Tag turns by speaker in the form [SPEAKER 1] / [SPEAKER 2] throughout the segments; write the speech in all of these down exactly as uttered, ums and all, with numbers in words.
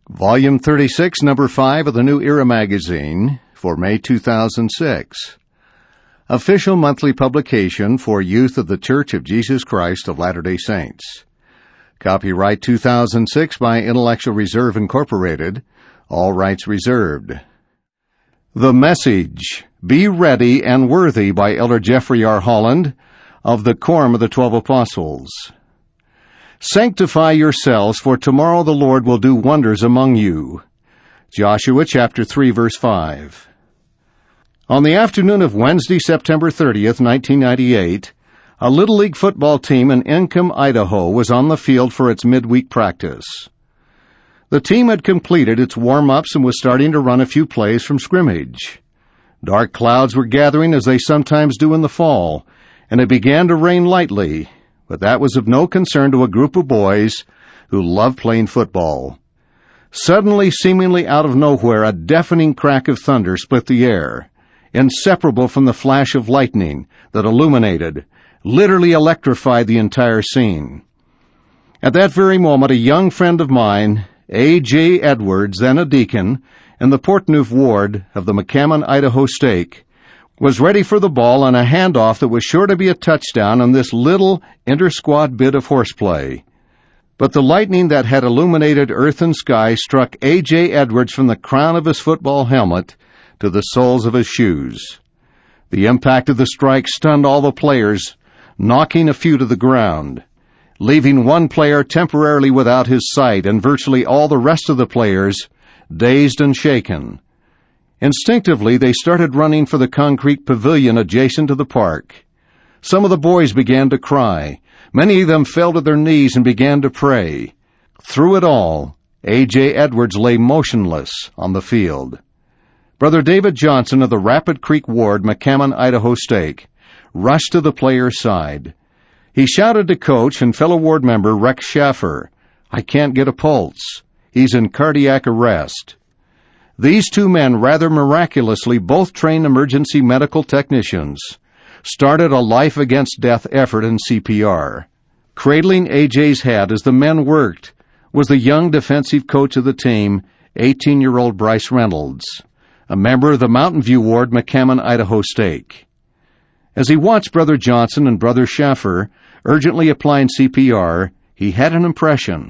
[SPEAKER 1] Volume thirty-six, Number five of the New Era magazine for May two thousand six. Official monthly publication for youth of the Church of Jesus Christ of Latter-day Saints. Copyright two thousand six by Intellectual Reserve Incorporated. All rights reserved. The Message, Be Ready and Worthy by Elder Jeffrey R. Holland of the Quorum of the Twelve Apostles. Sanctify yourselves, for tomorrow the Lord will do wonders among you. Joshua chapter three, verse five. On the afternoon of Wednesday, September thirtieth, nineteen ninety-eight, a Little League football team in Encombe, Idaho was on the field for its midweek practice. The team had completed its warm-ups and was starting to run a few plays from scrimmage. Dark clouds were gathering as they sometimes do in the fall, and it began to rain lightly, but that was of no concern to a group of boys who loved playing football. Suddenly, seemingly out of nowhere, a deafening crack of thunder split the air, inseparable from the flash of lightning that illuminated, literally electrified the entire scene. At that very moment, a young friend of mine, A J Edwards, then a deacon in the Portneuf ward of the McCammon, Idaho stake, was ready for the ball on a handoff that was sure to be a touchdown on this little inter-squad bit of horseplay. But the lightning that had illuminated earth and sky struck A J Edwards from the crown of his football helmet to the soles of his shoes. The impact of the strike stunned all the players, knocking a few to the ground, leaving one player temporarily without his sight and virtually all the rest of the players dazed and shaken. Instinctively, they started running for the concrete pavilion adjacent to the park. Some of the boys began to cry. Many of them fell to their knees and began to pray. Through it all, A J Edwards lay motionless on the field. Brother David Johnson of the Rapid Creek Ward, McCammon, Idaho stake, rushed to the player's side. He shouted to coach and fellow ward member Rex Schaffer, "I can't get a pulse. He's in cardiac arrest." These two men, rather miraculously both trained emergency medical technicians, started a life-against-death effort in C P R. Cradling A J's head as the men worked was the young defensive coach of the team, eighteen-year-old Bryce Reynolds, a member of the Mountain View Ward, McCammon, Idaho stake. As he watched Brother Johnson and Brother Schaffer urgently applying C P R, he had an impression.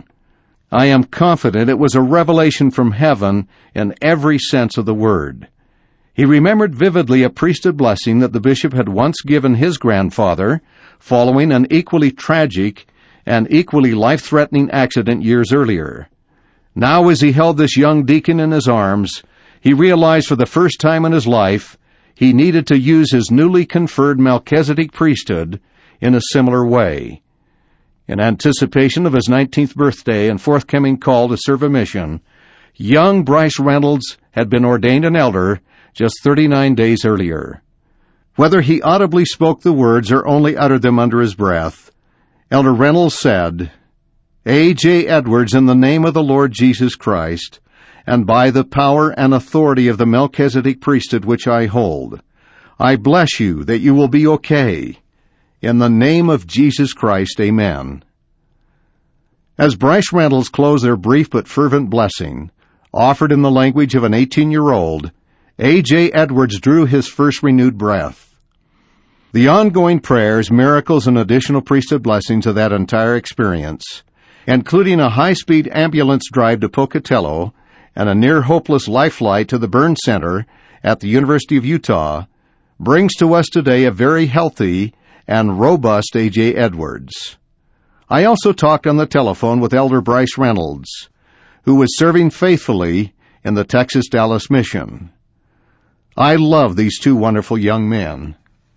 [SPEAKER 1] I am confident it was a revelation from heaven in every sense of the word. He remembered vividly a priesthood blessing that the bishop had once given his grandfather following an equally tragic and equally life-threatening accident years earlier. Now, as he held this young deacon in his arms, he realized for the first time in his life he needed to use his newly conferred Melchizedek priesthood in a similar way. In anticipation of his nineteenth birthday and forthcoming call to serve a mission, young Bryce Reynolds had been ordained an elder just thirty-nine days earlier. Whether he audibly spoke the words or only uttered them under his breath, Elder Reynolds said, "A J Edwards, in the name of the Lord Jesus Christ, and by the power and authority of the Melchizedek priesthood which I hold, I bless you that you will be okay. In the name of Jesus Christ, amen." As Bryce Reynolds closed their brief but fervent blessing, offered in the language of an eighteen-year-old, A J Edwards drew his first renewed breath. The ongoing prayers, miracles, and additional priesthood blessings of that entire experience, including a high-speed ambulance drive to Pocatello and a near-hopeless life flight to the burn center at the University of Utah, brings to us today a very healthy and robust A J Edwards. I also talked on the telephone with Elder Bryce Reynolds, who was serving faithfully in the Texas-Dallas mission. I love these two wonderful young men.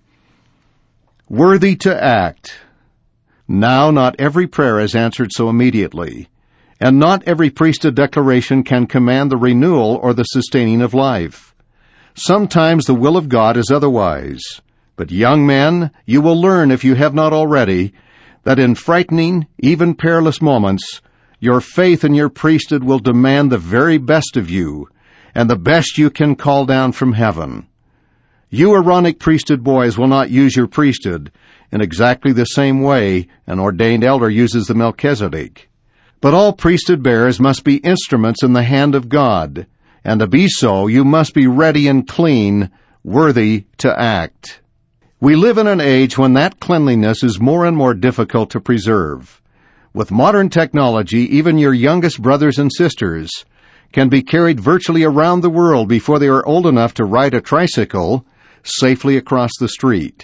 [SPEAKER 1] Worthy to act. Now, not every prayer is answered so immediately, and not every priesthood declaration can command the renewal or the sustaining of life. Sometimes the will of God is otherwise. But young men, you will learn, if you have not already, that in frightening, even perilous moments, your faith in your priesthood will demand the very best of you, and the best you can call down from heaven. You Aaronic priesthood boys will not use your priesthood in exactly the same way an ordained elder uses the Melchizedek, But all priesthood bearers must be instruments in the hand of God, and to be so, you must be ready and clean, worthy to act. We live in an age when that cleanliness is more and more difficult to preserve. With modern technology, even your youngest brothers and sisters can be carried virtually around the world before they are old enough to ride a tricycle safely across the street.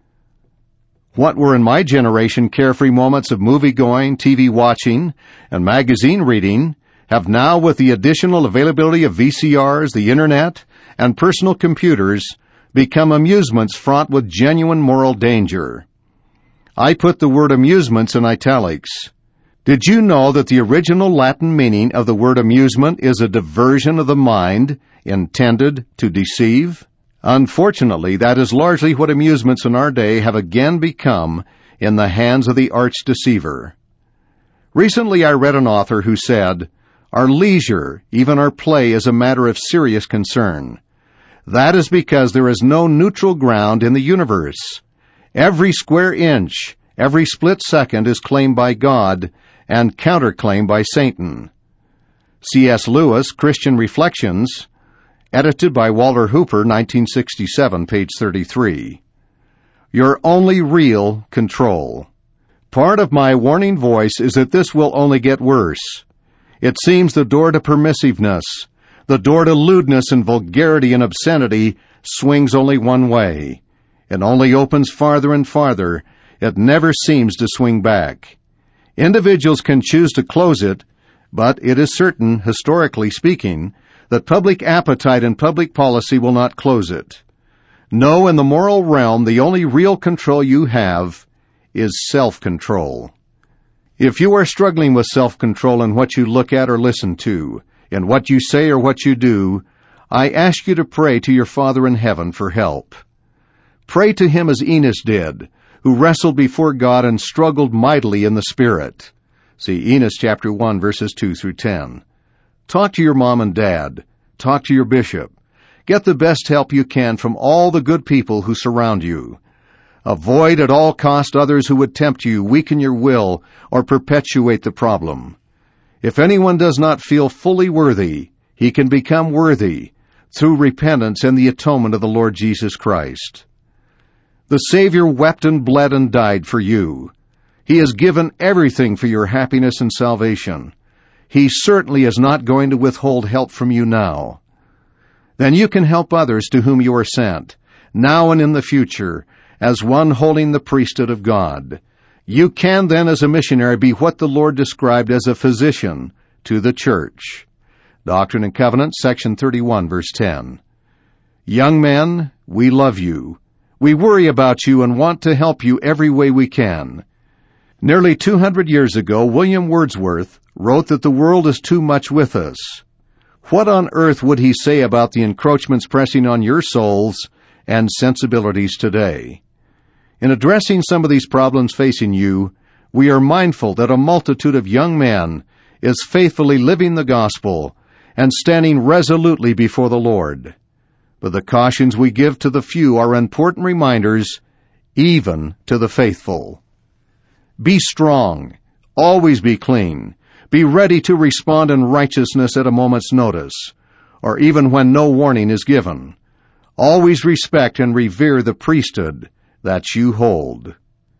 [SPEAKER 1] What were in my generation carefree moments of movie-going, T V watching, and magazine reading have now, with the additional availability of V C Rs, the Internet, and personal computers, become amusements fraught with genuine moral danger. I put the word amusements in italics. Did you know that the original Latin meaning of the word amusement is a diversion of the mind intended to deceive? Unfortunately, that is largely what amusements in our day have again become in the hands of the arch-deceiver. Recently I read an author who said, "Our leisure, even our play, is a matter of serious concern. That is because there is no neutral ground in the universe. Every square inch, every split second is claimed by God and counterclaimed by Satan." C S Lewis, Christian Reflections, edited by Walter Hooper, nineteen sixty-seven, page thirty-three. Your only real control. Part of my warning voice is that this will only get worse. It seems the door to permissiveness, the door to lewdness and vulgarity and obscenity swings only one way. It only opens farther and farther. It never seems to swing back. Individuals can choose to close it, but it is certain, historically speaking, that public appetite and public policy will not close it. No, in the moral realm, the only real control you have is self-control. If you are struggling with self-control in what you look at or listen to, in what you say or what you do, I ask you to pray to your Father in heaven for help. Pray to Him as Enos did, who wrestled before God and struggled mightily in the Spirit. See Enos chapter one, verses two through ten. Talk to your mom and dad. Talk to your bishop. Get the best help you can from all the good people who surround you. Avoid at all cost others who would tempt you, weaken your will, or perpetuate the problem. If anyone does not feel fully worthy, he can become worthy through repentance and the atonement of the Lord Jesus Christ. The Savior wept and bled and died for you. He has given everything for your happiness and salvation. He certainly is not going to withhold help from you now. Then you can help others to whom you are sent, now and in the future, as one holding the priesthood of God. You can then, as a missionary, be what the Lord described as a physician to the church. Doctrine and Covenants, section thirty-one, verse ten. Young men, we love you. We worry about you and want to help you every way we can. Nearly two hundred years ago, William Wordsworth wrote that the world is too much with us. What on earth would he say about the encroachments pressing on your souls and sensibilities today? In addressing some of these problems facing you, we are mindful that a multitude of young men is faithfully living the gospel and standing resolutely before the Lord. But the cautions we give to the few are important reminders, even to the faithful. Be strong. Always be clean. Be ready to respond in righteousness at a moment's notice, or even when no warning is given. Always respect and revere the priesthood that you hold.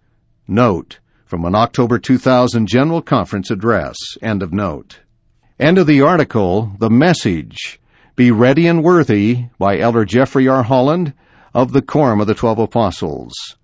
[SPEAKER 1] Note from an October two thousand General Conference address. End of note. End of the article, The Message, Be Ready and Worthy, by Elder Jeffrey R. Holland of the Quorum of the Twelve Apostles.